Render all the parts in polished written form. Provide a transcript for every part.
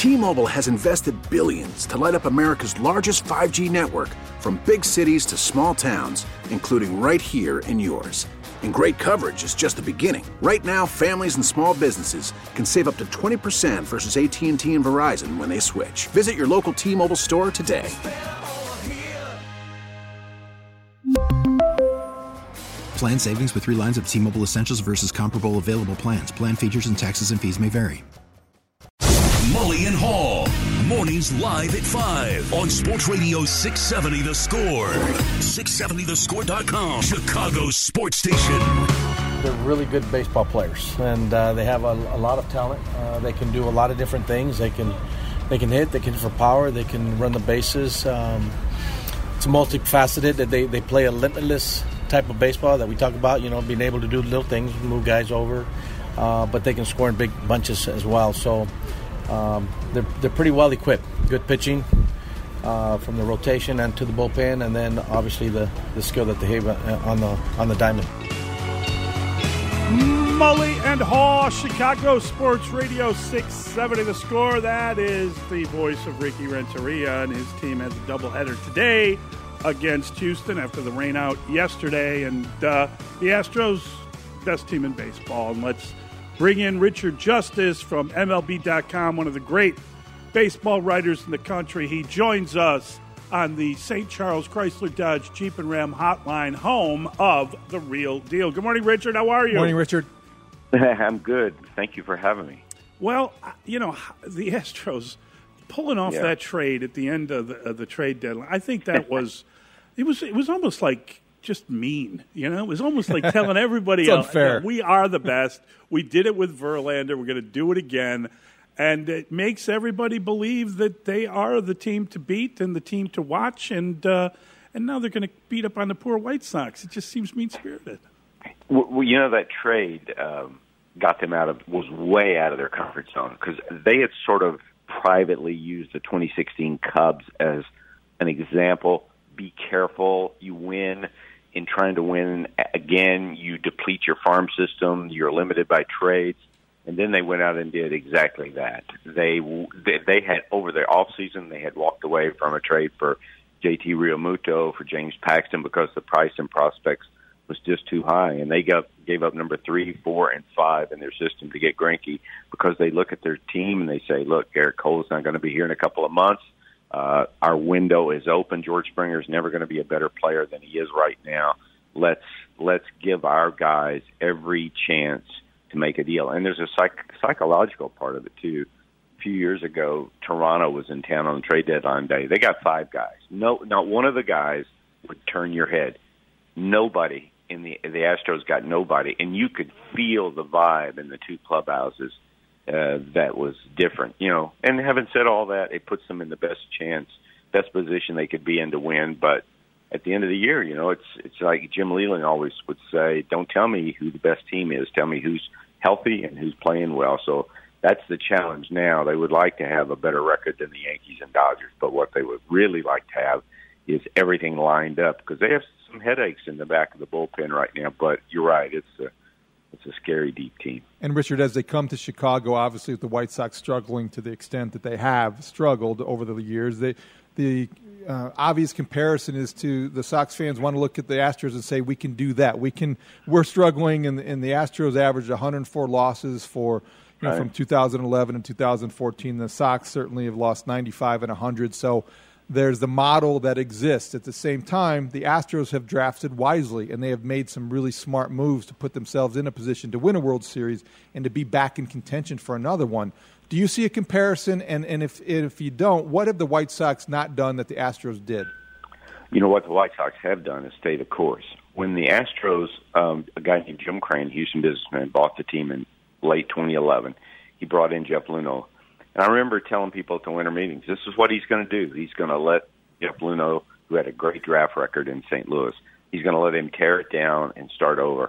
T-Mobile has invested billions to light up America's largest 5G network, from big cities to small towns, including right here in yours. And great coverage is just the beginning. Right now, families and small businesses can save up to 20% versus AT&T and Verizon when they switch. Visit your local T-Mobile store today. Plan savings with 3 lines of T-Mobile Essentials versus comparable available plans. Plan features and taxes and fees may vary. Mully and Haugh, mornings live at 5 on Sports Radio 670 The Score. 670thescore.com, Chicago's sports station. They're really good baseball players, and they have a lot of talent. They can do a lot of different things. They can hit for power. They can run the bases. It's multifaceted. They play a limitless type of baseball that we talk about, being able to do little things, move guys over, but they can score in big bunches as well. So they're pretty well equipped. Good pitching from the rotation and to the bullpen, and then obviously the skill that they have on the diamond. Mully and Haugh, Chicago Sports Radio 670 The Score. That is the voice of Ricky Renteria, and his team has a doubleheader today against Houston after the rain out yesterday. And the Astros, best team in baseball. And let's bring in Richard Justice from MLB.com, one of the great baseball writers in the country. He joins us on the St. Charles Chrysler Dodge Jeep and Ram hotline, home of The Real Deal. Good morning, Richard. How are you? Morning, Richard. I'm good. Thank you for having me. Well, the Astros pulling off that trade at the end of the trade deadline, I think that was it was almost like just mean. It was almost like telling everybody else, unfair. We are the best. We did it with Verlander. We're going to do it again. And it makes everybody believe that they are the team to beat and the team to watch. And now they're going to beat up on the poor White Sox. It just seems mean-spirited. Well, that trade got them was way out of their comfort zone, because they had sort of privately used the 2016 Cubs as an example. Be careful. You win. In trying to win again, you deplete your farm system. You're limited by trades. And then they went out and did exactly that. They had, over their offseason, they had walked away from a trade for JT Realmuto, for James Paxton, because the price and prospects was just too high. And they gave up number 3, 4, and 5 in their system to get Greinke, because they look at their team and they say, look, Garrett Cole's not going to be here in a couple of months. Our window is open. George Springer's never going to be a better player than he is right now. Let's give our guys every chance to make a deal. And there's a psychological part of it too. A few years ago, Toronto was in town on the trade deadline day. They got 5 guys. Not one of the guys would turn your head. Nobody in the Astros got nobody, and you could feel the vibe in the two clubhouses. That was different, And having said all that, it puts them in the best position they could be in to win. But at the end of the year, it's like Jim Leyland always would say, don't tell me who the best team is. Tell me who's healthy and who's playing well. So that's the challenge now. They would like to have a better record than the Yankees and Dodgers, but what they would really like to have is everything lined up, because they have some headaches in the back of the bullpen right now. But you're right, it's a scary, deep team. And, Richard, as they come to Chicago, obviously with the White Sox struggling to the extent that they have struggled over the years, the obvious comparison is to the Sox fans want to look at the Astros and say, we can do that. We're struggling, and the Astros averaged 104 losses for from 2011 and 2014. The Sox certainly have lost 95 and 100. So there's the model that exists. At the same time, the Astros have drafted wisely, and they have made some really smart moves to put themselves in a position to win a World Series and to be back in contention for another one. Do you see a comparison? And if you don't, what have the White Sox not done that the Astros did? What the White Sox have done is stay the course. When the Astros, a guy named Jim Crane, Houston businessman, bought the team in late 2011, he brought in Jeff Luhnow. And I remember telling people at the winter meetings, this is what he's going to do. He's going to let Jeff Luhnow, who had a great draft record in St. Louis, he's going to let him tear it down and start over.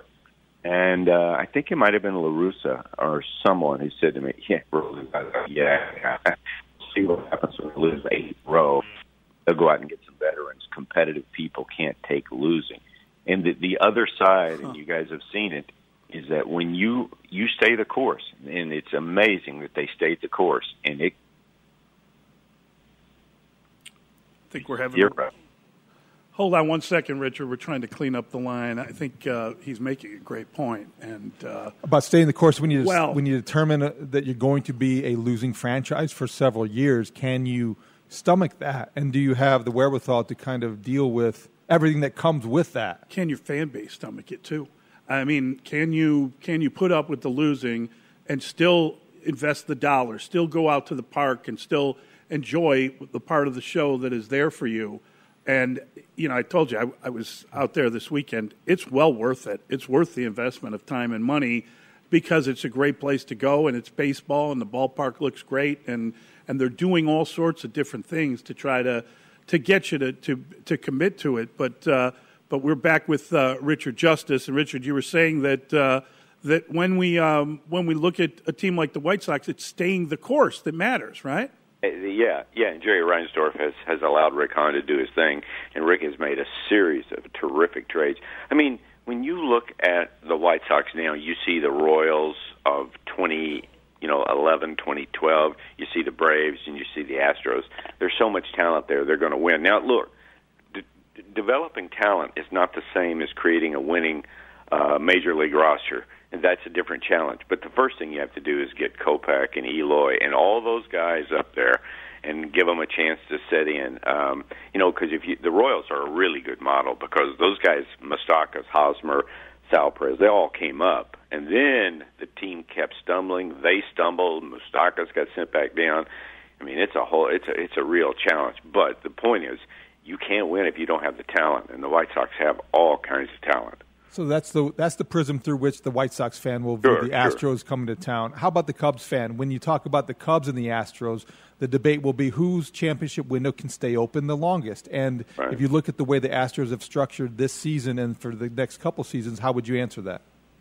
And I think it might have been La Russa or someone who said to me, see what happens when they lose 8 in a row. They'll go out and get some veterans. Competitive people can't take losing. And the other side, and you guys have seen it, is that when you stay the course, and it's amazing that they stayed the course, and think we're having. Zero. Hold on one second, Richard. We're trying to clean up the line. I think he's making a great point. And about staying the course, when you determine that you're going to be a losing franchise for several years, can you stomach that? And do you have the wherewithal to kind of deal with everything that comes with that? Can your fan base stomach it too? I mean, can you put up with the losing and still invest the dollars, still go out to the park and still enjoy the part of the show that is there for you? And, I told you, I was out there this weekend. It's well worth it. It's worth the investment of time and money because it's a great place to go, and it's baseball, and the ballpark looks great, and they're doing all sorts of different things to try to get you to commit to it. But we're back with Richard Justice. And, Richard, you were saying that when we look at a team like the White Sox, it's staying the course that matters, right? Yeah. And Jerry Reinsdorf has allowed Rick Hahn to do his thing, and Rick has made a series of terrific trades. I mean, when you look at the White Sox now, you see the Royals of 2011, 2012. You see the Braves, and you see the Astros. There's so much talent there; they're going to win. Now, look, developing talent is not the same as creating a winning major league roster. And that's a different challenge. But the first thing you have to do is get Kopech and Eloy and all those guys up there and give them a chance to set in. Because the Royals are a really good model because those guys, Moustakas, Hosmer, Sal Perez, they all came up. And then the team kept stumbling. They stumbled. Moustakas got sent back down. I mean, it's a real challenge. But the point is, you can't win if you don't have the talent. And the White Sox have all kinds of talent. So that's the prism through which the White Sox fan will view the Astros coming to town. How about the Cubs fan? When you talk about the Cubs and the Astros, the debate will be whose championship window can stay open the longest. And if you look at the way the Astros have structured this season and for the next couple seasons, how would you answer that?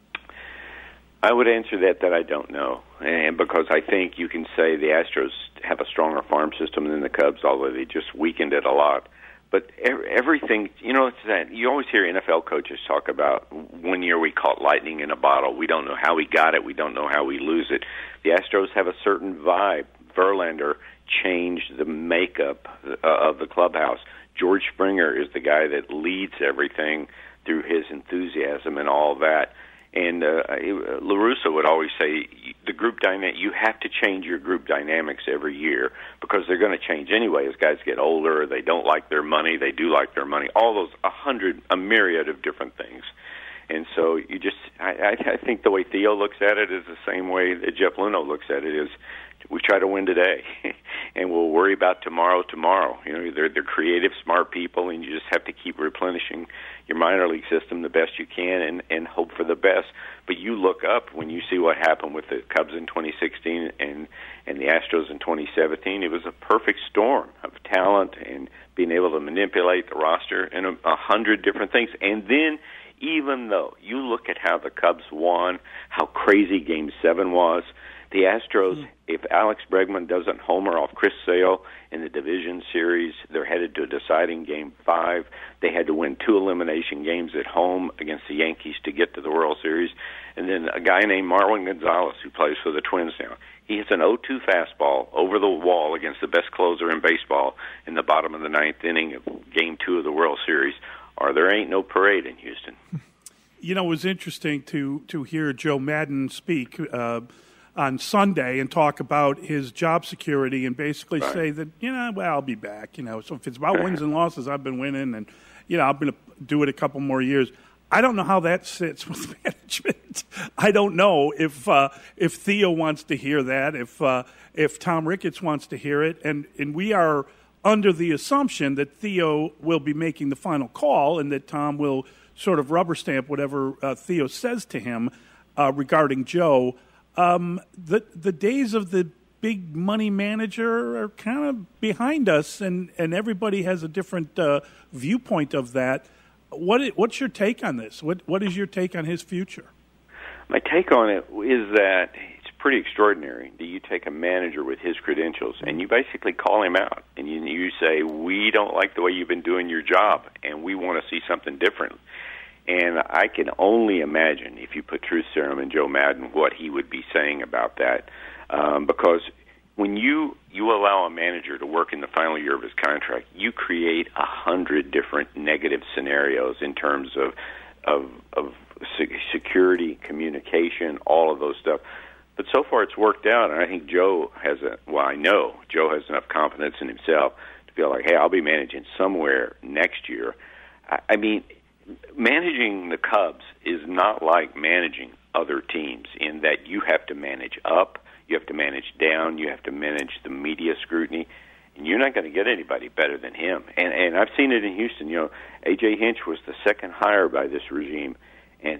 I would answer that I don't know. And because I think you can say the Astros have a stronger farm system than the Cubs, although they just weakened it a lot. But everything, it's that you always hear NFL coaches talk about 1 year we caught lightning in a bottle. We don't know how we got it. We don't know how we lose it. The Astros have a certain vibe. Verlander changed the makeup of the clubhouse. George Springer is the guy that leads everything through his enthusiasm and all that. And La Russa would always say, the group dynamic, you have to change your group dynamics every year because they're going to change anyway as guys get older. They don't like their money. They do like their money. All those, a myriad of different things. And so I think the way Theo looks at it is the same way that Jeff Luhnow looks at it is we try to win today and we'll worry about tomorrow. They're creative, smart people, and you just have to keep replenishing your minor league system the best you can and hope for the best. But you look up when you see what happened with the Cubs in 2016 and the Astros in 2017. It was a perfect storm of talent and being able to manipulate the roster and 100 different things. And then even though you look at how the Cubs won, how crazy Game 7 was, the Astros, if Alex Bregman doesn't homer off Chris Sale in the division series, they're headed to a deciding Game 5. They had to win 2 elimination games at home against the Yankees to get to the World Series. And then a guy named Marwin Gonzalez, who plays for the Twins now, he hits an 0-2 fastball over the wall against the best closer in baseball in the bottom of the 9th inning of Game 2 of the World Series. Or there ain't no parade in Houston. It was interesting to hear Joe Maddon speak on Sunday and talk about his job security and basically say that, I'll be back. So if it's about wins and losses, I've been winning and, I'm going to do it a couple more years. I don't know how that sits with management. I don't know if Theo wants to hear that, if Tom Ricketts wants to hear it. And we are under the assumption that Theo will be making the final call and that Tom will sort of rubber stamp whatever Theo says to him regarding Joe. The days of the big money manager are kind of behind us, and everybody has a different viewpoint of that. What's your take on this? What is your take on his future? My take on it is that it's pretty extraordinary that you take a manager with his credentials and you basically call him out and you say, we don't like the way you've been doing your job and we want to see something different. And I can only imagine, if you put truth serum in Joe Maddon, what he would be saying about that. Because when you allow a manager to work in the final year of his contract, you create 100 different negative scenarios in terms of security, communication, all of those stuff. But so far it's worked out, and I think I know Joe has enough confidence in himself to feel like, hey, I'll be managing somewhere next year. I mean, managing the Cubs is not like managing other teams in that you have to manage up, you have to manage down, you have to manage the media scrutiny, and you're not going to get anybody better than him. And I've seen it in Houston. You know, A.J. Hinch was the second hire by this regime, and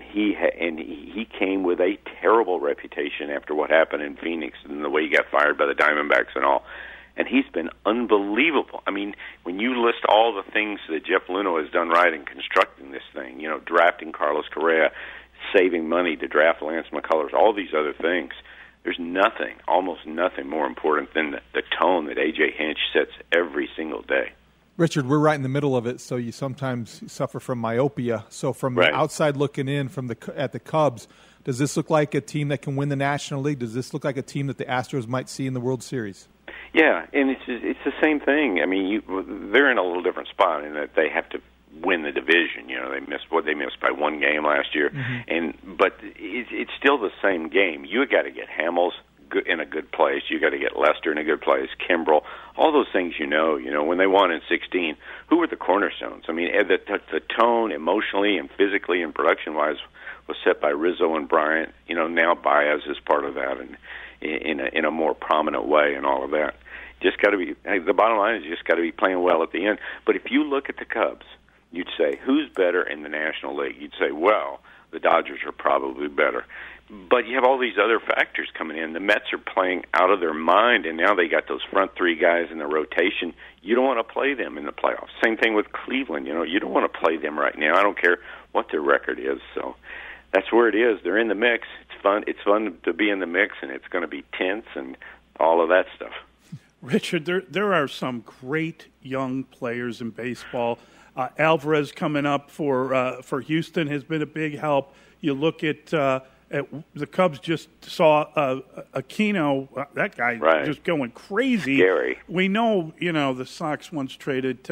he came with a terrible reputation after what happened in Phoenix and the way he got fired by the Diamondbacks and all. And he's been unbelievable. I mean, when you list all the things that Jeff Luhnow has done right in constructing this thing, you know, drafting Carlos Correa, saving money to draft Lance McCullers, all these other things, there's nothing, almost nothing more important than the tone that A.J. Hinch sets every single day. Richard, we're right in the middle of it, so you sometimes suffer from myopia. So from the outside looking in at the Cubs, does this look like a team that can win the National League? Does this look like a team that the Astros might see in the World Series? Yeah, and it's the same thing. I mean, they're in a little different spot in that they have to win the division. You know, they missed by one game last year, but it's still the same game. You got to get Hamels in a good place. You got to get Lester in a good place. Kimbrel, all those things. You know, when they won in 2016, who were the cornerstones? I mean, the tone emotionally and physically and production wise was set by Rizzo and Bryant. You know, now Baez is part of that, and in a more prominent way, and all of that. Just got to be. The bottom line is you just got to be playing well at the end. But if you look at the Cubs, you'd say, who's better in the National League? You'd say, well, the Dodgers are probably better. But you have all these other factors coming in. The Mets are playing out of their mind, and now they got those front three guys in the rotation. You don't want to play them in the playoffs. Same thing with Cleveland. You know, you don't want to play them right now. I don't care what their record is. So that's where it is. They're in the mix. It's fun. It's fun to be in the mix, and it's going to be tense and all of that stuff. Richard, there are some great young players in baseball. Alvarez coming up for Houston has been a big help. You look at the Cubs just saw Aquino, that guy just going crazy. Scary. We know, the Sox once traded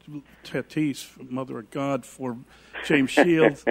Tatis, Mother of God, for James Shields.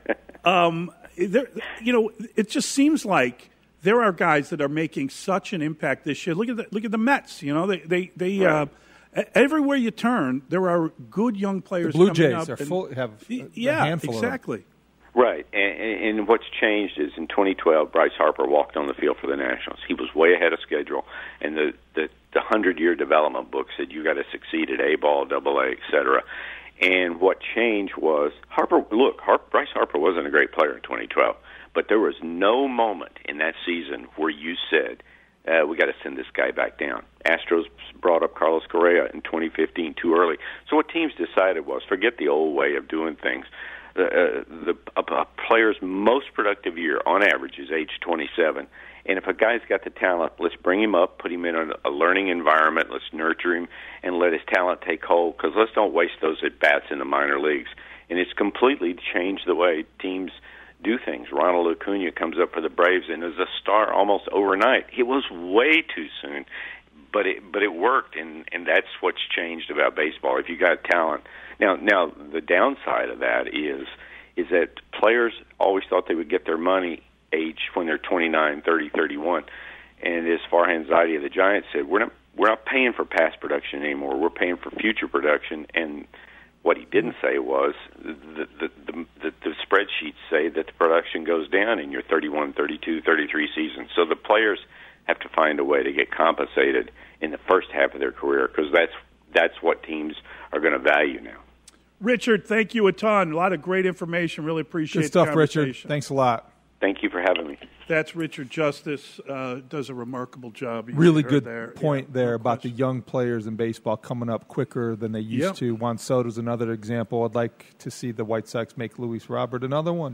It just seems like there are guys that are making such an impact this year. Look at the Mets. They everywhere you turn, there are good young players. The Blue coming Jays up have a handful exactly. of them. Right, and what's changed is in 2012, Bryce Harper walked on the field for the Nationals. He was way ahead of schedule, and the 100-year development book said you got to succeed at A-ball, AA, etc. And what changed was Bryce Harper wasn't a great player in 2012, but there was no moment in that season where you said, we got to send this guy back down. Astros brought up Carlos Correa in 2015 too early. So what teams decided was, forget the old way of doing things. A player's most productive year, on average, is age 27. And if a guy's got the talent, let's bring him up, put him in a learning environment, let's nurture him, and let his talent take hold, because let's don't waste those at-bats in the minor leagues. And it's completely changed the way teams do things. Ronald Acuna comes up for the Braves and is a star almost overnight. It was way too soon, but it worked, and that's what's changed about baseball. If you got talent. Now the downside of that is that players always thought they would get their money age when they're 29, 30, 31. And as Farhan Zaidi of the Giants said, we're not paying for past production anymore. We're paying for future production. And what he didn't say was the spreadsheets say that the production goes down in your 31, 32, 33 seasons. So the players have to find a way to get compensated in the first half of their career, because that's what teams are going to value now. Richard, thank you a ton. A lot of great information. Really appreciate Good stuff, the conversation. Richard. Thanks a lot. Thank you for having me. That's Richard Justice. Does a remarkable job. Really good point there about the young players in baseball coming up quicker than they used to. Juan Soto's another example. I'd like to see the White Sox make Luis Robert another one.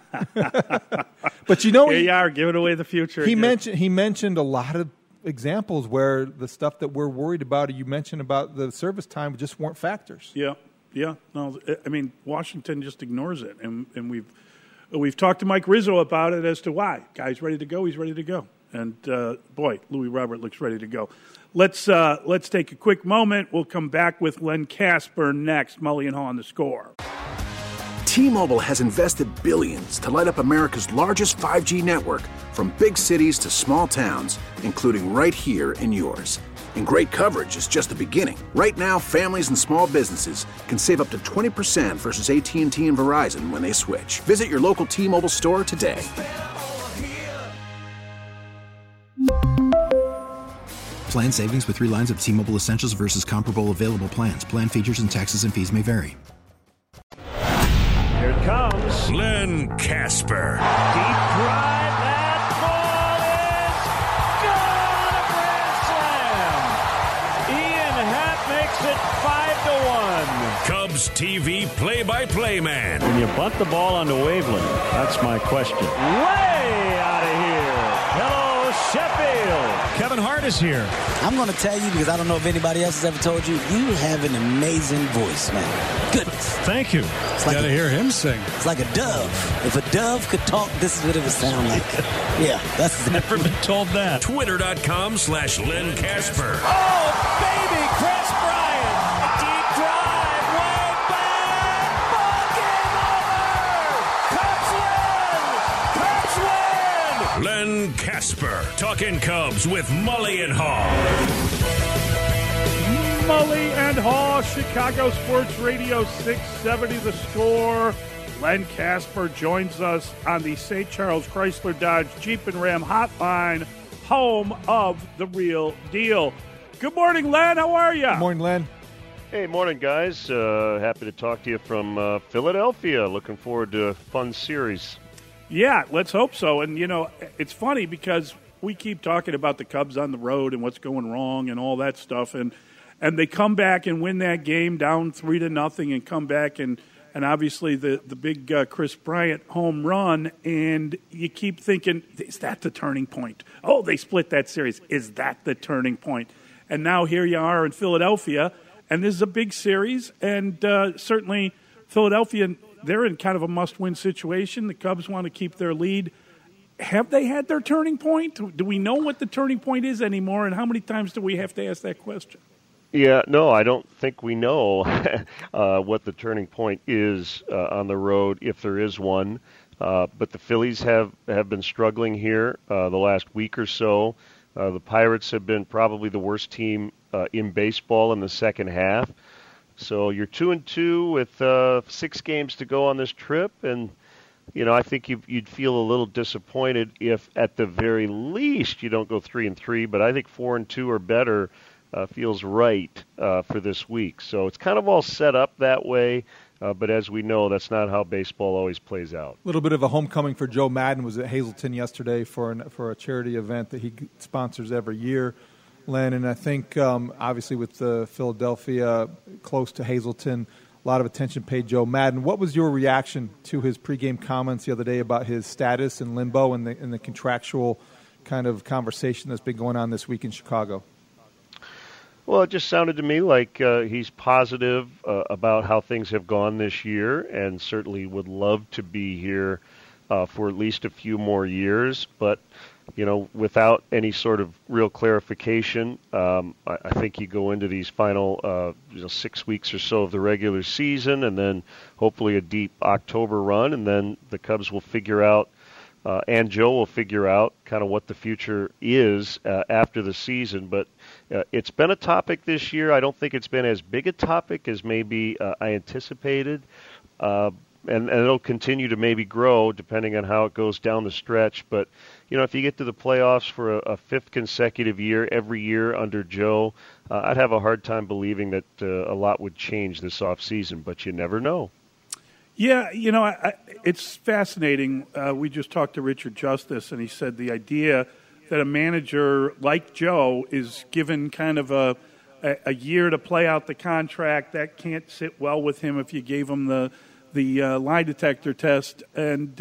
But here you are giving away the future. He mentioned a lot of examples where the stuff that we're worried about, you mentioned about the service time, just weren't factors. Yeah. No, I mean, Washington just ignores it, and we've talked to Mike Rizzo about it as to why. Guy's ready to go. He's ready to go. And, boy, Louis Robert looks ready to go. Let's take a quick moment. We'll come back with Len Casper next. Mully and Haw on The Score. T-Mobile has invested billions to light up America's largest 5G network, from big cities to small towns, including right here in yours. And great coverage is just the beginning. Right now, families and small businesses can save up to 20% versus AT&T and Verizon when they switch. Visit your local T-Mobile store today. Plan savings with 3 lines of T-Mobile Essentials versus comparable available plans. Plan features and taxes and fees may vary. Here it comes. Len Casper. Deep drive. That ball is gone. A grand slam. Ian Happ makes it 5-1. Cubs TV play-by-play man. When you bunt the ball onto Waveland, that's my question. Way out of here. Hello, Sheffield. Kevin Hart is here. I'm going to tell you, because I don't know if anybody else has ever told you, you have an amazing voice, man. Goodness. Thank you. Got to hear him sing. It's like a dove. If a dove could talk, this is what it would sound like. Yeah, that's never been told that. Twitter.com/Len Casper. Oh, baby, Chris Bryant. Deep drive, way back. Ball game over. Cubs win. Len Casper, talking Cubs with Mully and Haw. Mully and Haw, Chicago Sports Radio 670 The Score. Len Casper joins us on the St. Charles Chrysler Dodge Jeep and Ram hotline, home of the real deal. Good morning, Len. How are you? Good morning, Len. Hey, morning, guys. Happy to talk to you from Philadelphia. Looking forward to a fun series. Yeah, let's hope so. And, you know, it's funny because we keep talking about the Cubs on the road and what's going wrong and all that stuff. And they come back and win that game down 3-0 and come back and obviously the big Chris Bryant home run. And you keep thinking, is that the turning point? Oh, they split that series. Is that the turning point? And now here you are in Philadelphia, and this is a big series. And certainly Philadelphia, they're in kind of a must-win situation. The Cubs want to keep their lead. Have they had their turning point? Do we know what the turning point is anymore, and how many times do we have to ask that question? Yeah, no, I don't think we know what the turning point is on the road, if there is one. But the Phillies have been struggling here the last week or so. The Pirates have been probably the worst team in baseball in the second half. So you're 2-2 with 6 games to go on this trip, and you know I think you'd feel a little disappointed if at the very least you don't go 3-3. But I think 4-2 or better feels right for this week. So it's kind of all set up that way. But as we know, that's not how baseball always plays out. A little bit of a homecoming for Joe Madden was at Hazleton yesterday for a charity event that he sponsors every year, Len. And I think obviously with Philadelphia close to Hazleton, a lot of attention paid Joe Madden. What was your reaction to his pregame comments the other day about his status in limbo and the contractual kind of conversation that's been going on this week in Chicago? Well, it just sounded to me like he's positive about how things have gone this year and certainly would love to be here for at least a few more years. But, you know, without any sort of real clarification, I think you go into these final 6 weeks or so of the regular season and then hopefully a deep October run, and then the Cubs will figure out and Joe will figure out kind of what the future is after the season. But it's been a topic this year. I don't think it's been as big a topic as maybe I anticipated. And it'll continue to maybe grow depending on how it goes down the stretch. But, you know, if you get to the playoffs for a 5th consecutive year, every year under Joe, I'd have a hard time believing that a lot would change this offseason. But you never know. Yeah, you know, it's fascinating. We just talked to Richard Justice, and he said the idea that a manager like Joe is given kind of a year to play out the contract, that can't sit well with him if you gave him the lie detector test. And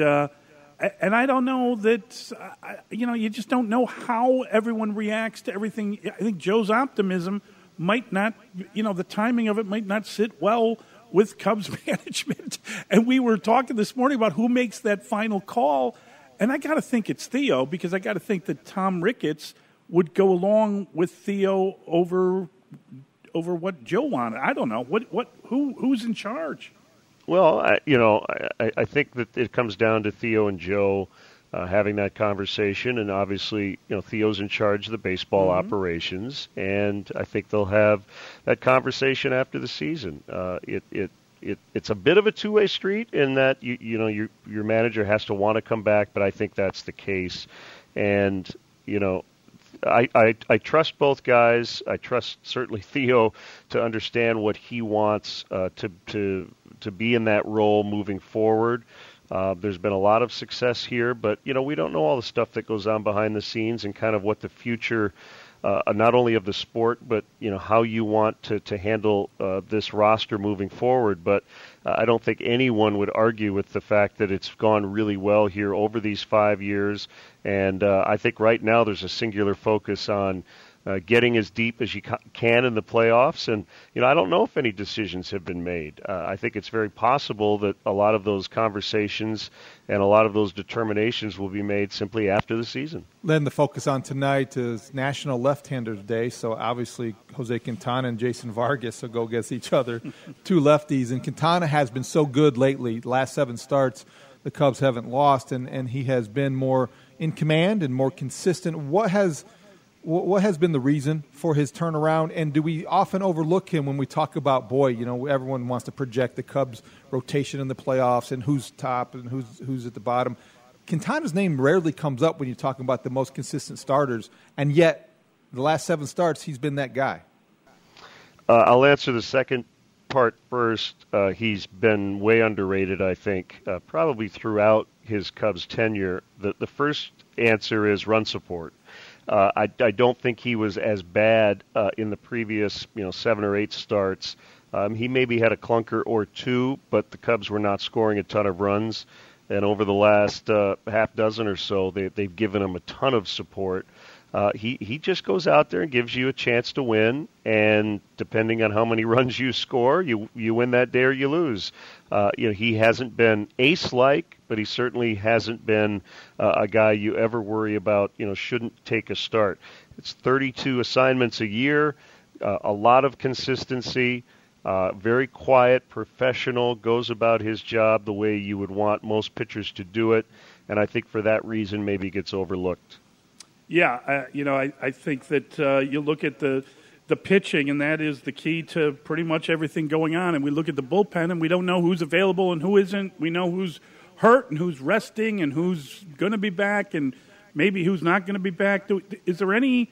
I don't know that, you know, you just don't know how everyone reacts to everything. I think Joe's optimism might not, you know, the timing of it might not sit well with Cubs management. And we were talking this morning about who makes that final call. And I got to think it's Theo, because I got to think that Tom Ricketts would go along with Theo over what Joe wanted. I don't know. Who's in charge? Well, I think that it comes down to Theo and Joe having that conversation, and obviously, Theo's in charge of the baseball operations, and I think they'll have that conversation after the season. It's a bit of a two-way street in that your manager has to want to come back, but I think that's the case, and I trust both guys. I trust certainly Theo to understand what he wants to be in that role moving forward. There's been a lot of success here, but we don't know all the stuff that goes on behind the scenes and kind of what the future, not only of the sport, but how you want to handle this roster moving forward. But I don't think anyone would argue with the fact that it's gone really well here over these 5 years, and I think right now there's a singular focus on getting as deep as you can in the playoffs. And, I don't know if any decisions have been made. I think it's very possible that a lot of those conversations and a lot of those determinations will be made simply after the season. Then the focus on tonight is National Left-Hander Day, so obviously Jose Quintana and Jason Vargas will go against each other, two lefties. And Quintana has been so good lately. Last 7 starts, the Cubs haven't lost, and he has been more in command and more consistent. What has been the reason for his turnaround, and do we often overlook him when we talk about, everyone wants to project the Cubs' rotation in the playoffs and who's top and who's at the bottom. Quintana's name rarely comes up when you're talking about the most consistent starters, and yet the last 7 starts, he's been that guy. I'll answer the second part first. He's been way underrated, I think, probably throughout his Cubs tenure. The first answer is run support. I don't think he was as bad in the previous 7 or 8 starts. He maybe had a clunker or 2, but the Cubs were not scoring a ton of runs. And over the last half dozen or so, they've given him a ton of support. He just goes out there and gives you a chance to win, and depending on how many runs you score, you win that day or you lose. He hasn't been ace-like, but he certainly hasn't been a guy you ever worry about, shouldn't take a start. It's 32 assignments a year, a lot of consistency, very quiet, professional, goes about his job the way you would want most pitchers to do it, and I think for that reason maybe gets overlooked. Yeah, I think that you look at the pitching, and that is the key to pretty much everything going on. And we look at the bullpen, and we don't know who's available and who isn't. We know who's hurt and who's resting and who's going to be back and maybe who's not going to be back. Is there any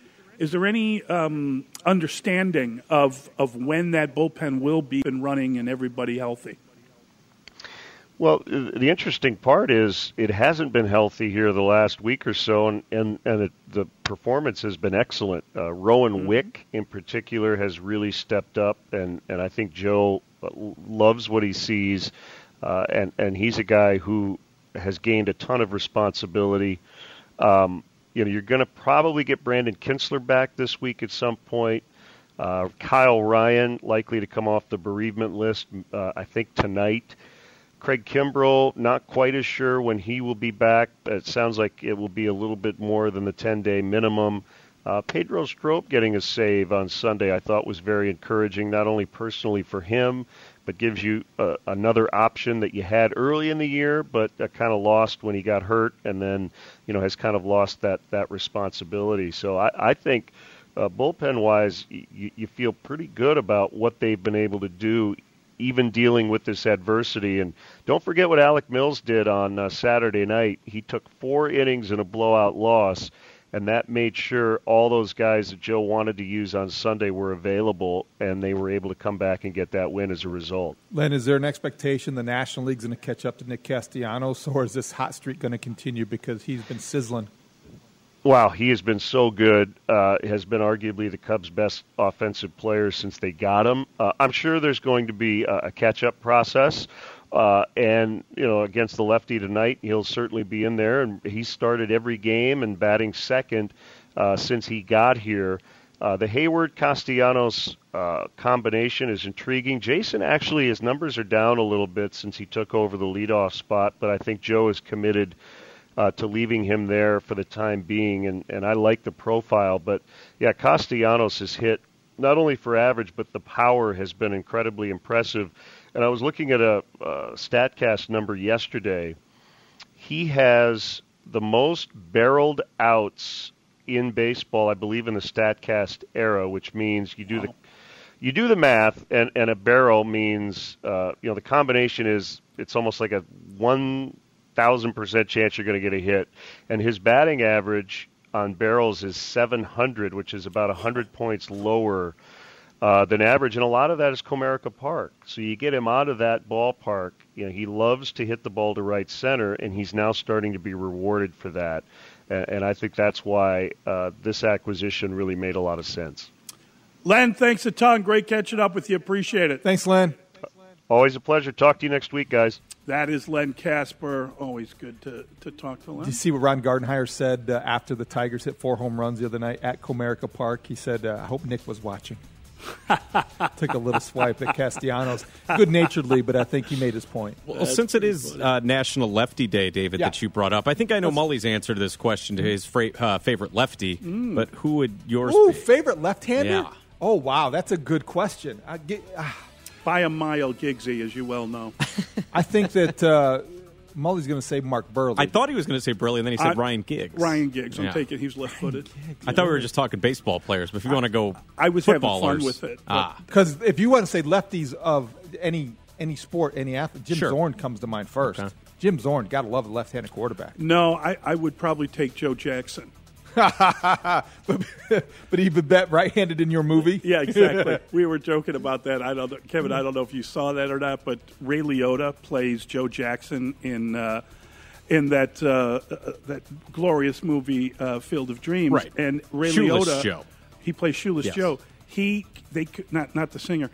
understanding of when that bullpen will be running and everybody healthy? Well, the interesting part is it hasn't been healthy here the last week or so, and the performance has been excellent. Rowan Wick, in particular, has really stepped up, and I think Joe loves what he sees, and he's a guy who has gained a ton of responsibility. You're going to probably get Brandon Kintzler back this week at some point. Kyle Ryan likely to come off the bereavement list, I think, tonight. Craig Kimbrell, not quite as sure when he will be back. It sounds like it will be a little bit more than the 10-day minimum. Pedro Strop getting a save on Sunday I thought was very encouraging, not only personally for him, but gives you another option that you had early in the year, but kind of lost when he got hurt, and then has kind of lost that responsibility. So I think bullpen-wise, you feel pretty good about what they've been able to do, even dealing with this adversity. And don't forget what Alec Mills did on Saturday night. He took 4 innings in a blowout loss, and that made sure all those guys that Joe wanted to use on Sunday were available, and they were able to come back and get that win as a result. Len, is there an expectation the National League's going to catch up to Nick Castellanos, or is this hot streak going to continue because he's been sizzling? Wow, he has been so good. Has been arguably the Cubs' best offensive player since they got him. I'm sure there's going to be a catch-up process. And, against the lefty tonight, he'll certainly be in there. And he started every game and batting second since he got here. The Hayward-Castellanos combination is intriguing. Jason, actually, his numbers are down a little bit since he took over the leadoff spot, but I think Joe is committed to leaving him there for the time being, and I like the profile. But, yeah, Castellanos has hit not only for average, but the power has been incredibly impressive. And I was looking at a StatCast number yesterday. He has the most barreled outs in baseball, I believe, in the StatCast era, which means you do the math, and a barrel means the combination is it's almost like a 1,000% chance you're going to get a hit, and his batting average on barrels is 700, which is about 100 points lower than average, and a lot of that is Comerica Park. So you get him out of that ballpark. He loves to hit the ball to right center, and he's now starting to be rewarded for that. And I think that's why this acquisition really made a lot of sense. Len, thanks a ton. Great catching up with you. Appreciate it. Thanks, Len. Always a pleasure. Talk to you next week, guys. That is Len Kasper. Always good to talk to Len. Did you see what Ron Gardenhire said after the Tigers hit 4 home runs the other night at Comerica Park? He said, I hope Nick was watching. Took a little swipe at Castellanos. Good-naturedly, but I think he made his point. Well, since it is National Lefty Day, David, that you brought up, I think I know Mully's answer to this question to his favorite lefty, but who would yours be? Favorite left-hander? Yeah. Oh, wow, that's a good question. By a mile, Giggsy, as you well know. I think that Mully's going to say Mark Burley. I thought he was going to say Burley, and then he said Ryan Giggs. Ryan Giggs. I'm taking he's left-footed. I thought we were just talking baseball players, but if you want to go I was having fun with it. Because if you want to say lefties of any sport, any athlete, Jim Zorn comes to mind first. Okay. Jim Zorn, got to love a left-handed quarterback. No, I would probably take Joe Jackson. but he would bet right-handed in your movie? Yeah, exactly. We were joking about that. Kevin, I don't know if you saw that or not, but Ray Liotta plays Joe Jackson in that glorious movie Field of Dreams. Right. And Ray Shoeless Liotta, Joe. He plays Shoeless Joe. Not the singer.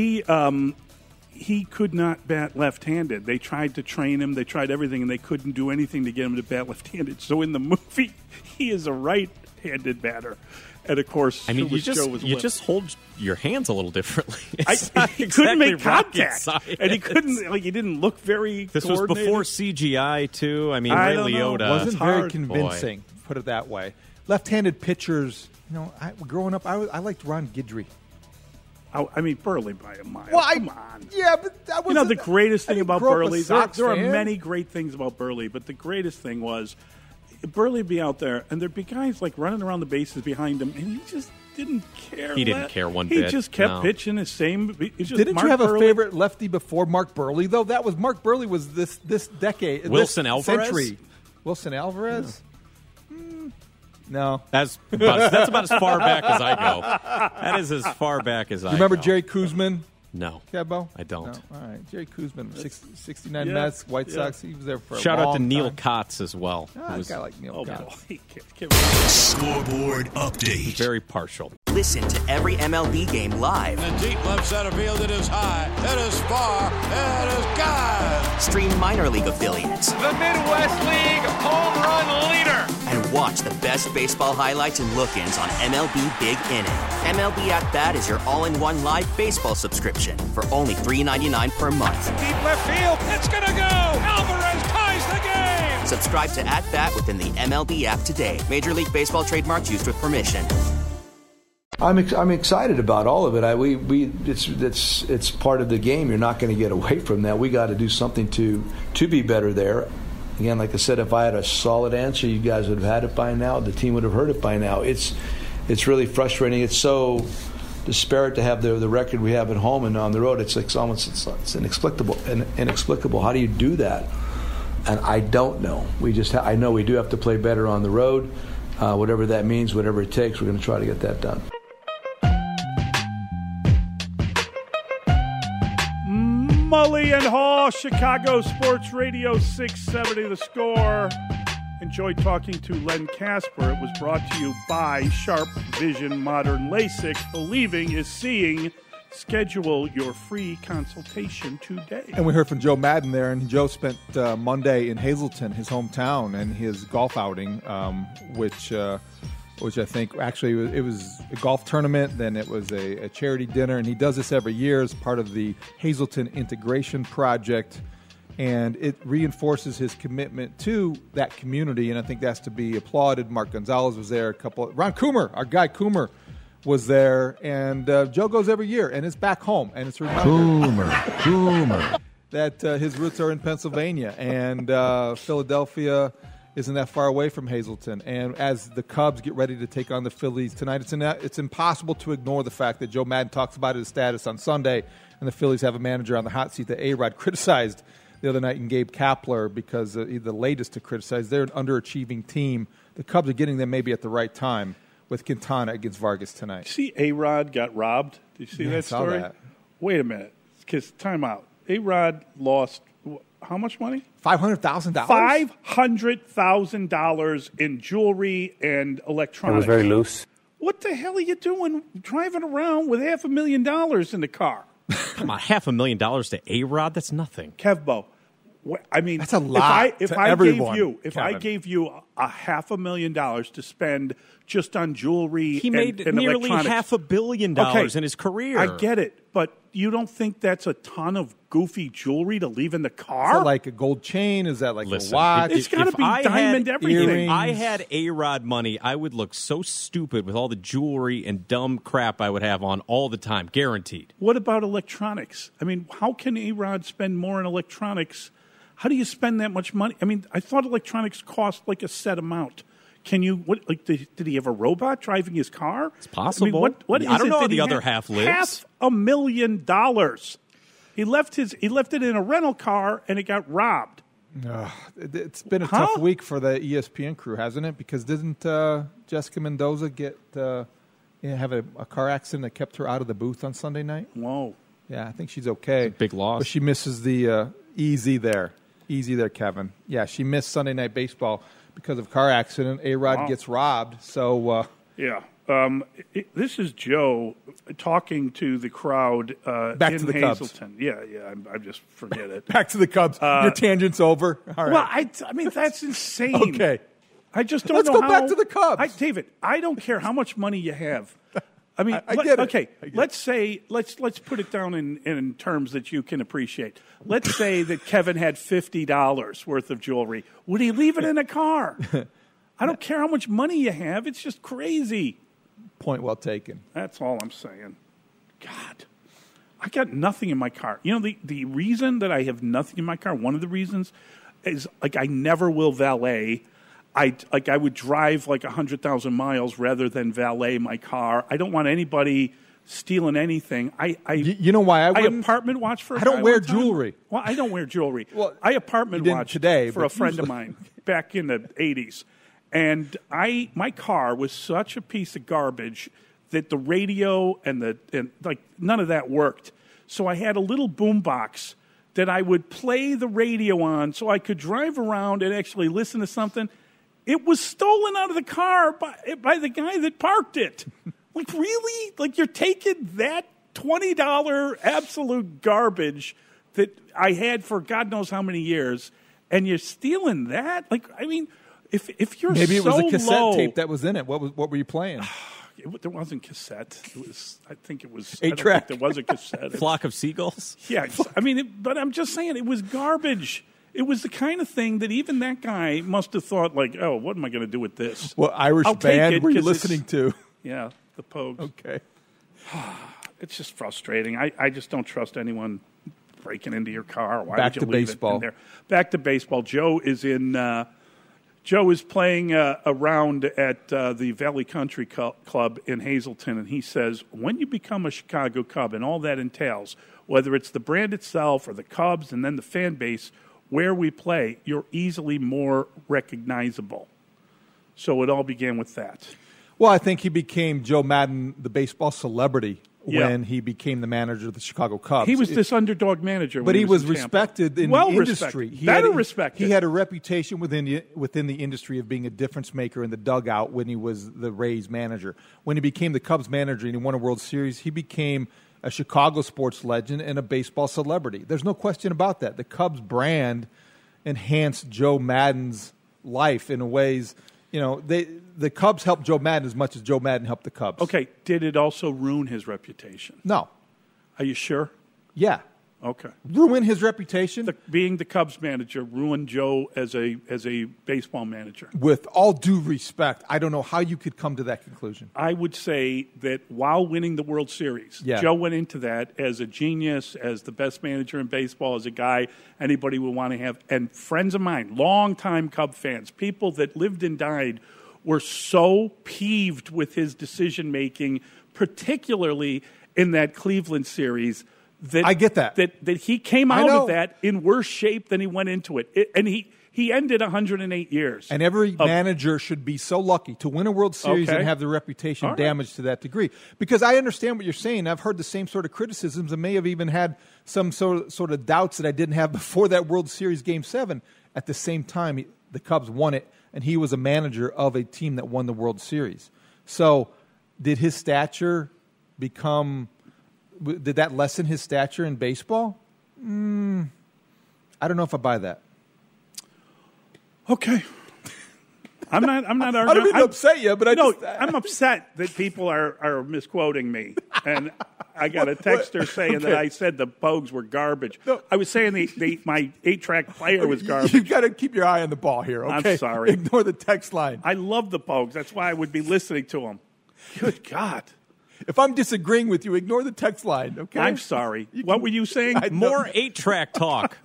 He could not bat left-handed. They tried to train him. They tried everything, and they couldn't do anything to get him to bat left-handed. So in the movie, he is a right-handed batter. And, of course, you just hold your hands a little differently. He couldn't make contact. And he couldn't, he didn't look very This was before CGI, too. I mean, Ray Liotta. Wasn't very convincing, put it that way. Left-handed pitchers, growing up, I liked Ron Guidry. I mean, Burley by a mile. Well, Come on. Yeah, but that was the greatest thing about Burley. There are fan. many great things about Burley, but the greatest thing was Burley would be out there, and there'd be guys running around the bases behind him, and he just didn't care. He didn't care one bit. He just kept pitching his same. Didn't you have a favorite lefty before Mark Burley, though? That was Mark Burley was this decade. Wilson Alvarez? Century. Wilson Alvarez? Yeah. No. That's about as far back as I go. That is as far back as I go. You remember Jerry Koosman? No. Kebo? I don't. No. All right. Jerry Koosman, 69 Mets, White Sox. He was there for a Shout long out to Neil time. Kotz as well. I like Neil Kotz. Scoreboard update. Very partial. Listen to every MLB game live. In the deep left center field, it is high, it is far, it is gone. Stream minor league affiliates. The Midwest League home run leader. And watch the best baseball highlights and look-ins on MLB Big Inning. MLB At Bat is your all-in-one live baseball subscription for only $3.99 per month. Deep left field, it's gonna go. Alvarez ties the game. Subscribe to At Bat within the MLB app today. Major League Baseball trademarks used with permission. I'm excited about all of it. It's part of the game. You're not going to get away from that. We got to do something to be better there. Again, like I said, if I had a solid answer, you guys would have had it by now. The team would have heard it by now. It's really frustrating. It's so disparate to have the record we have at home and on the road. It's inexplicable. How do you do that? And I don't know. I know we do have to play better on the road. Whatever that means, whatever it takes, we're going to try to get that done. Mully and Hall, Chicago Sports Radio 670 The Score. Enjoyed talking to Len Kasper. It was brought to you by Sharp Vision Modern LASIK. Believing is seeing. Schedule your free consultation today. And we heard from Joe Madden there, and Joe spent Monday in Hazleton, his hometown, and his golf outing, which I think actually it was a golf tournament, then it was a charity dinner, and he does this every year as part of the Hazleton Integration Project. And it reinforces his commitment to that community, and I think that's to be applauded. Mark Gonzalez was there. Ron Coomer, our guy Coomer, was there. And Joe goes every year, and it's back home. And it's a reminder Coomer. that his roots are in Pennsylvania. And Philadelphia isn't that far away from Hazleton. And as the Cubs get ready to take on the Phillies tonight, it's impossible to ignore the fact that Joe Madden talks about his status on Sunday, and the Phillies have a manager on the hot seat that A-Rod criticized the other night in Gabe Kapler because he's the latest to criticize. They're an underachieving team. The Cubs are getting them maybe at the right time with Quintana against Vargas tonight. See, A-Rod got robbed. Did you see that story? I saw that. Wait a minute. Because time out. A-Rod lost how much money? $500,000. $500,000 in jewelry and electronics. It was very loose. What the hell are you doing driving around with $500,000 in the car? Come on, $500,000 to A-Rod? That's nothing. Kevbo, I mean, that's a lot. If I gave you $500,000 to spend just on jewelry, he made and nearly $500 million in his career. I get it, but you don't think that's a ton of goofy jewelry to leave in the car? Is that like a gold chain? Is that like a watch? It's got to be diamond everything. If I had A-Rod money, I would look so stupid with all the jewelry and dumb crap I would have on all the time, guaranteed. What about electronics? I mean, how can A-Rod spend more on electronics? How do you spend that much money? I mean, I thought electronics cost like a set amount. Can you? Did he have a robot driving his car? It's possible. I mean, what I don't know how the other half lives. $500,000. He left it in a rental car and it got robbed. It's been a tough week for the ESPN crew, hasn't it? Because didn't Jessica Mendoza have a car accident that kept her out of the booth on Sunday night? Whoa. Yeah, I think she's okay. It's a big loss. But she misses the easy there, Kevin. Yeah, she missed Sunday Night Baseball because of car accident. A-Rod gets robbed. So yeah. This is Joe talking to the crowd back in to the Hazleton. Cubs. Yeah, I just forget it. Back to the Cubs. Your tangent's over. All right. Well, I mean, that's insane. Okay. I just don't Let's know go back to the Cubs. David, I don't care how much money you have. I mean, I get it. Okay, I get let's put it down in terms that you can appreciate. Let's say that Kevin had $50 worth of jewelry. Would he leave it in a car? I don't care how much money you have. It's just crazy. Point well taken. That's all I'm saying. God, I got nothing in my car. You know, the reason that I have nothing in my car, one of the reasons is like I never will valet. I would drive like 100,000 miles rather than valet my car. I don't want anybody stealing anything. You know why I wouldn't? I apartment watch for a I don't guy wear one time. jewelry. Well, I don't wear jewelry. Well, I apartment watch today, for but a friend of usually. mine back in the 80s. And my car was such a piece of garbage that the radio and none of that worked. So I had a little boombox that I would play the radio on so I could drive around and actually listen to something. It was stolen out of the car by the guy that parked it. Like, really? Like, you're taking that $20 absolute garbage that I had for God knows how many years, and you're stealing that? Like, I mean, if you're maybe it so was a cassette low, tape that was in it. What were you playing? There wasn't cassette. It was. I think it was 8-track. There was a cassette. Flock of seagulls. Yeah, I mean, but I'm just saying it was garbage. It was the kind of thing that even that guy must have thought, like, oh, what am I going to do with this? What Irish band were you listening to? Yeah, the Pogues. Okay. It's just frustrating. I just don't trust anyone breaking into your car. Why Back would you to leave baseball. it in there? Back to baseball. Joe is playing a round at the Valley Country Club in Hazleton, and he says, when you become a Chicago Cub and all that entails, whether it's the brand itself or the Cubs and then the fan base, where we play, you're easily more recognizable. So it all began with that. Well, I think he became Joe Madden, the baseball celebrity, when he became the manager of the Chicago Cubs. He was this underdog manager. But when he was in respected in well the industry. Respected. He had a reputation within the industry of being a difference maker in the dugout when he was the Rays manager. When he became the Cubs manager and he won a World Series, he became a Chicago sports legend and a baseball celebrity. There's no question about that. The Cubs brand enhanced Joe Madden's life in ways, the Cubs helped Joe Madden as much as Joe Madden helped the Cubs. Okay, did it also ruin his reputation? No. Are you sure? Yeah. Okay. Ruin his reputation? Being the Cubs manager ruined Joe as a baseball manager. With all due respect, I don't know how you could come to that conclusion. I would say that while winning the World Series, Joe went into that as a genius, as the best manager in baseball, as a guy anybody would want to have. And friends of mine, longtime Cub fans, people that lived and died, were so peeved with his decision-making, particularly in that Cleveland series, that I get that. That he came out of that in worse shape than he went into it. And he ended 108 years. And every manager should be so lucky to win a World Series and have their reputation damaged to that degree. Because I understand what you're saying. I've heard the same sort of criticisms and may have even had some sort of doubts that I didn't have before that World Series Game 7. At the same time, the Cubs won it, and he was a manager of a team that won the World Series. So did his stature did that lessen his stature in baseball? I don't know if I buy that. Okay. I'm not arguing. I don't mean to upset you, but I'm upset that people are misquoting me. And I got a texter saying that I said the Pogues were garbage. No. I was saying my 8-track player was garbage. You've got to keep your eye on the ball here, okay? I'm sorry. Ignore the text line. I love the Pogues. That's why I would be listening to them. Good God. If I'm disagreeing with you, ignore the text line, okay? I'm sorry. What were you saying? More 8-track talk.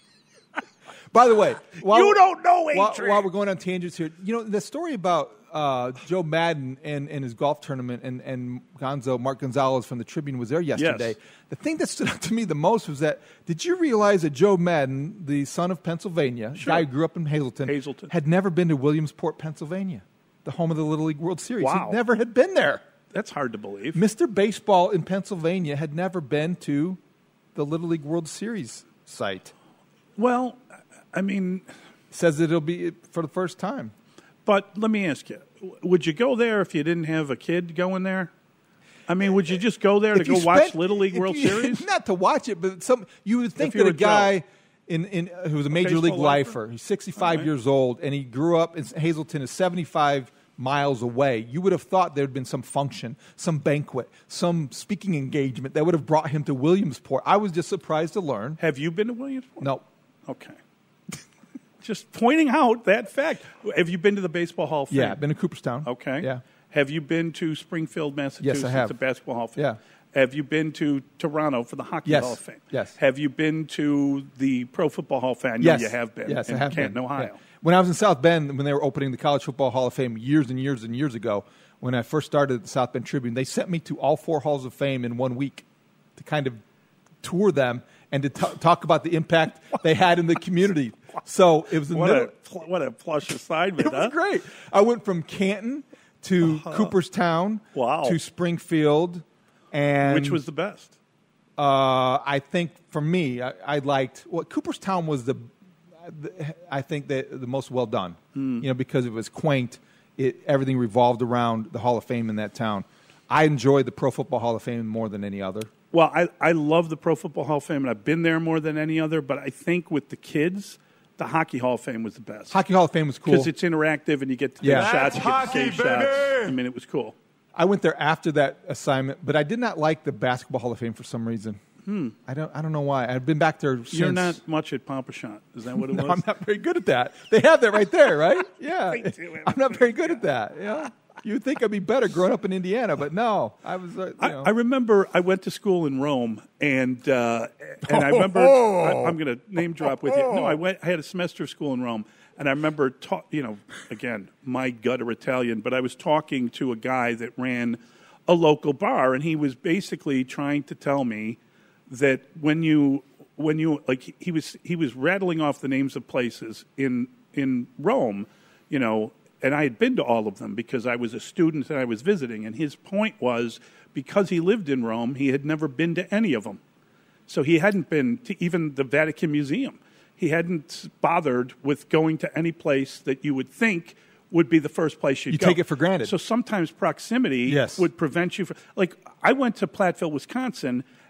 By the way, you don't know 8-track. While we're going on tangents here, the story about Joe Madden and his golf tournament and Mark Gonzalez from the Tribune was there yesterday. Yes. The thing that stood out to me the most was that, did you realize that Joe Madden, the son of Pennsylvania, guy who grew up in Hazleton, had never been to Williamsport, Pennsylvania, the home of the Little League World Series? Wow. He never had been there. That's hard to believe. Mr. Baseball in Pennsylvania had never been to the Little League World Series site. Well, I mean, says that it'll be for the first time. But let me ask you, would you go there if you didn't have a kid going there? I mean, would you just go there to go watch Little League World Series? Not to watch it, but you would think that a guy who was a major league lifer, he's 65 years old, and he grew up in Hazleton, is 75 miles away. You would have thought there had been some function, some banquet, some speaking engagement that would have brought him to Williamsport. I was just surprised to learn. Have you been to Williamsport? No. Okay. Just pointing out that fact. Have you been to the Baseball Hall of Fame? Yeah, I've been to Cooperstown. Okay. Yeah. Have you been to Springfield, Massachusetts? Yes, I have. The Basketball Hall of Fame? Yeah. Have you been to Toronto for the Hockey Hall of Fame? Yes. Have you been to the Pro Football Hall of Fame? I know you have been. Yes, in I have Canton, been. Ohio. Yeah. When I was in South Bend, when they were opening the College Football Hall of Fame years and years and years ago, when I first started at the South Bend Tribune, they sent me to all 4 Halls of Fame in 1 week to kind of tour them and to talk about the impact they had in the community. So it was what a plush assignment. It was great. I went from Canton to Cooperstown to Springfield. And which was the best? I think for me, I liked Cooperstown was I think the most well done. Because it was quaint. Everything revolved around the Hall of Fame in that town. I enjoyed the Pro Football Hall of Fame more than any other. Well, I love the Pro Football Hall of Fame, and I've been there more than any other, but I think with the kids, the Hockey Hall of Fame was the best. Hockey Hall of Fame was cool. Because it's interactive, and you get to take shots, you get to save shots. I mean, it was cool. I went there after that assignment, but I did not like the Basketball Hall of Fame for some reason. I don't know why. I've been back there since. You're not much at Pompashot. Is that what it was? I'm not very good at that. They have that right there, right? Yeah. I'm not very good at that. Yeah. You'd think I'd be better growing up in Indiana, but no. I was. I remember I went to school in Rome, and I remember I'm going to name drop with you. No, I had a semester of school in Rome, and I remember again, my gutter Italian, but I was talking to a guy that ran a local bar, and he was basically trying to tell me that when you like he was rattling off the names of places in Rome, and I had been to all of them because I was a student and I was visiting. And his point was, because he lived in Rome, he had never been to any of them. So he hadn't been to even the Vatican Museum. He hadn't bothered with going to any place that you would think would be the first place you'd go. You take it for granted. So sometimes proximity would prevent you from... Like, I went to Platteville, Wisconsin,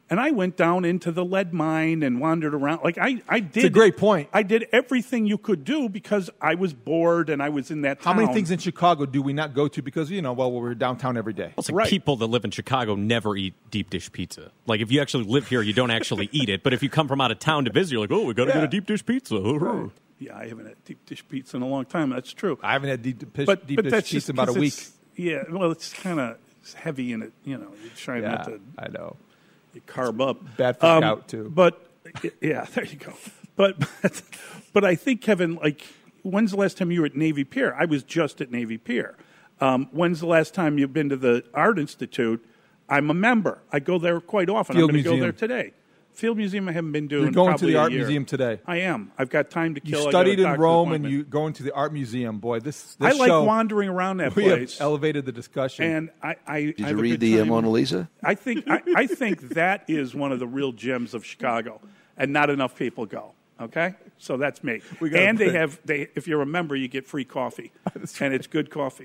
And I went down into the lead mine and wandered around. Like I did. It's a great point. I did everything you could do because I was bored and I was in that town. How many things in Chicago do we not go to because, we're downtown every day? It's like people that live in Chicago never eat deep dish pizza. Like if you actually live here, you don't actually eat it. But if you come from out of town to visit, you're like, oh, we got to get a deep dish pizza. Right. Yeah, I haven't had deep dish pizza in a long time. That's true. I haven't had deep dish pizza in about a week. Yeah, well, it's kind of heavy in it. You're trying not to. I know. You carb up. Bad for gout, too. But, yeah, there you go. But I think, Kevin, when's the last time you were at Navy Pier? I was just at Navy Pier. When's the last time you've been to the Art Institute? I'm a member. I go there quite often. I'm going to go there today. Field Museum I haven't been doing. You're going probably to the Art year. Museum today. I am. I've got time to kill. You studied in Rome and you going to the Art Museum. Boy, this I like show, wandering around that we place. Have elevated the discussion. And I did you read the Mona Lisa? I think that is one of the real gems of Chicago, and not enough people go. Okay, so that's me. And they if you're a member, you get free coffee, and it's good coffee.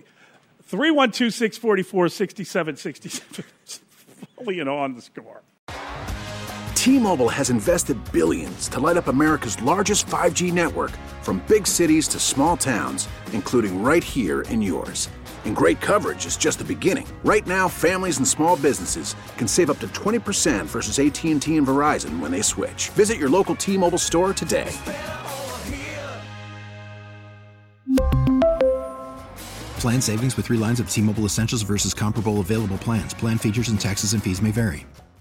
312-644-6767. On the Score. T-Mobile has invested billions to light up America's largest 5G network, from big cities to small towns, including right here in yours. And great coverage is just the beginning. Right now, families and small businesses can save up to 20% versus AT&T and Verizon when they switch. Visit your local T-Mobile store today. Plan savings with 3 lines of T-Mobile Essentials versus comparable available plans. Plan features and taxes and fees may vary.